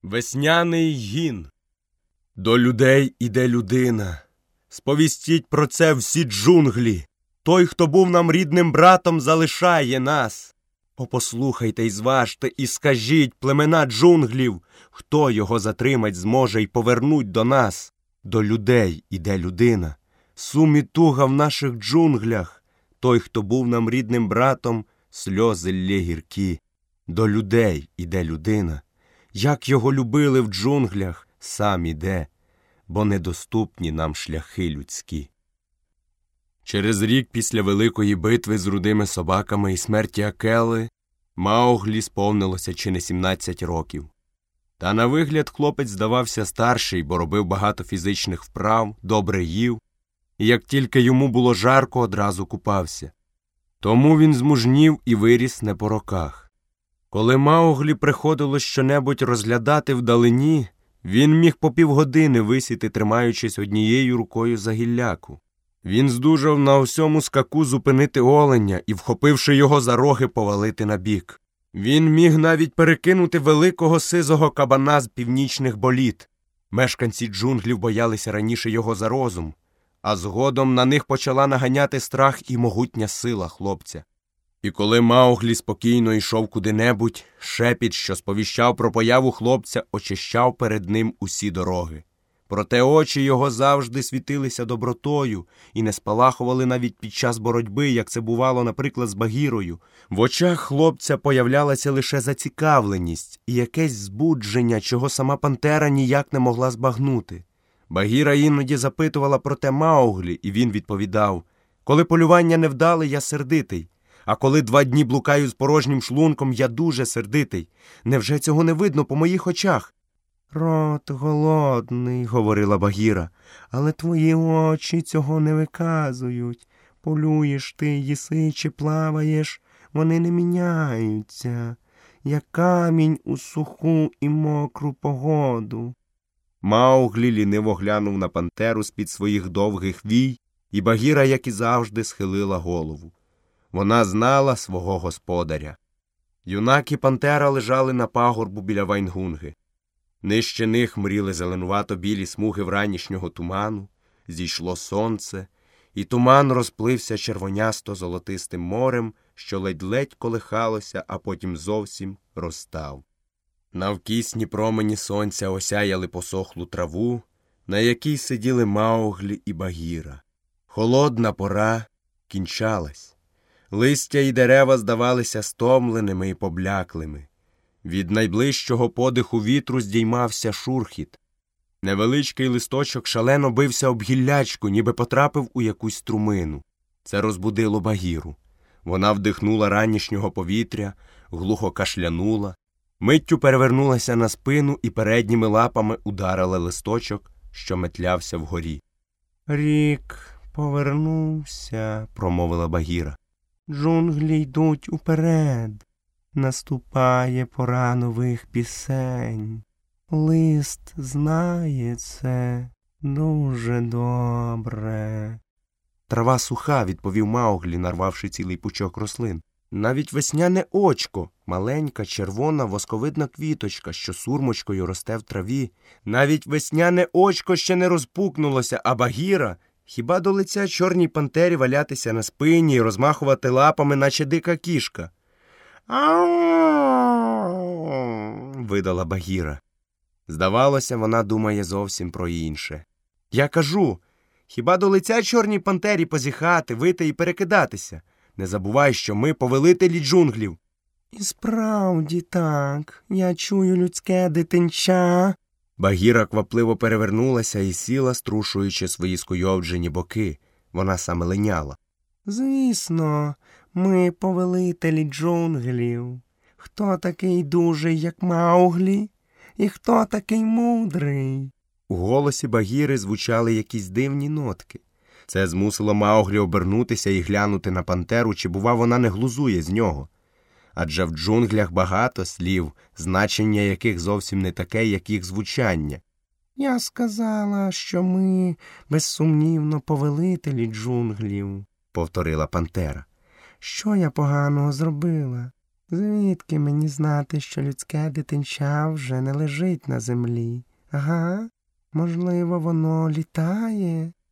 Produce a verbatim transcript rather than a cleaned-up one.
Весняний гін. До людей іде людина. Сповістіть про це всі джунглі. Той, хто був нам рідним братом, залишає нас. О, послухайте й зважте, і скажіть, племена джунглів, хто його затримать зможе й повернуть до нас. До людей іде людина. Сум і туга в наших джунглях. Той, хто був нам рідним братом, сльози лє гіркі. До людей іде людина. Як його любили в джунглях, сам іде, бо недоступні нам шляхи людські. Через рік після великої битви з рудими собаками і смерті Акели Мауглі сповнилося чи не сімнадцять років. Та на вигляд хлопець здавався старший, бо робив багато фізичних вправ, добре їв, і як тільки йому було жарко, одразу купався. Тому він змужнів і виріс не по роках. Коли Мауглі приходилось щонебудь розглядати вдалині, він міг по півгодини висіти, тримаючись однією рукою за гілляку. Він здужав на усьому скаку зупинити оленя і, вхопивши його за роги, повалити набік. Він міг навіть перекинути великого сизого кабана з північних боліт. Мешканці джунглів боялися раніше його за розум, а згодом на них почала наганяти страх і могутня сила хлопця. І коли Мауглі спокійно йшов куди-небудь, шепіт, що сповіщав про появу хлопця, очищав перед ним усі дороги. Проте очі його завжди світилися добротою і не спалахували навіть під час боротьби, як це бувало, наприклад, з Багірою. В очах хлопця появлялася лише зацікавленість і якесь збудження, чого сама пантера ніяк не могла збагнути. Багіра іноді запитувала про те Мауглі, і він відповідав: «Коли полювання невдале, я сердитий. А коли два дні блукаю з порожнім шлунком, я дуже сердитий. Невже цього не видно по моїх очах?» «Рот голодний», — говорила Багіра, «але твої очі цього не виказують. Полюєш ти, їси чи плаваєш, вони не міняються, як камінь у суху і мокру погоду». Мауглі ліниво глянув на пантеру з-під своїх довгих вій, і Багіра, як і завжди, схилила голову. Вона знала свого господаря. Юнак і пантера лежали на пагорбу біля Вайнгунги. Нижче них мріли зеленувато-білі смуги вранішнього туману, зійшло сонце, і туман розплився червонясто-золотистим морем, що ледь-ледь колихалося, а потім зовсім розтав. Навкісні промені сонця осяяли посохлу траву, на якій сиділи Мауглі і Багіра. Холодна пора кінчалась. Листя і дерева здавалися стомленими і побляклими. Від найближчого подиху вітру здіймався шурхіт. Невеличкий листочок шалено бився об гіллячку, ніби потрапив у якусь струмину. Це розбудило Багіру. Вона вдихнула ранішнього повітря, глухо кашлянула, миттю перевернулася на спину і передніми лапами ударила листочок, що метлявся вгорі. «Рік повернувся», – промовила Багіра. «Джунглі йдуть уперед. Наступає пора нових пісень. Лист знає це дуже добре». «Трава суха», – відповів Мауглі, нарвавши цілий пучок рослин. «Навіть весняне очко, маленька червона восковидна квіточка, що сурмочкою росте в траві. Навіть весняне очко ще не розпукнулося, а Багіра... Хіба до лиця чорній пантері валятися на спині і розмахувати лапами, наче дика кішка?» «Ау!» – видала Багіра. Здавалося, вона думає зовсім про інше. «Я кажу, хіба до лиця чорній пантері позіхати, вити і перекидатися? Не забувай, що ми повелителі джунглів». «І справді так, я чую людське дитинча». Багіра квапливо перевернулася і сіла, струшуючи свої скуйовджені боки. Вона саме линяла. «Звісно, ми повелителі джунглів. Хто такий дужий, як Мауглі? І хто такий мудрий?» У голосі Багіри звучали якісь дивні нотки. Це змусило Мауглі обернутися і глянути на пантеру, чи, бува, вона не глузує з нього. Адже в джунглях багато слів, значення яких зовсім не таке, як їх звучання. «Я сказала, що ми, безсумнівно, повелителі джунглів», – повторила пантера. «Що я поганого зробила? Звідки мені знати, що людське дитинча вже не лежить на землі? Ага, можливо, воно літає?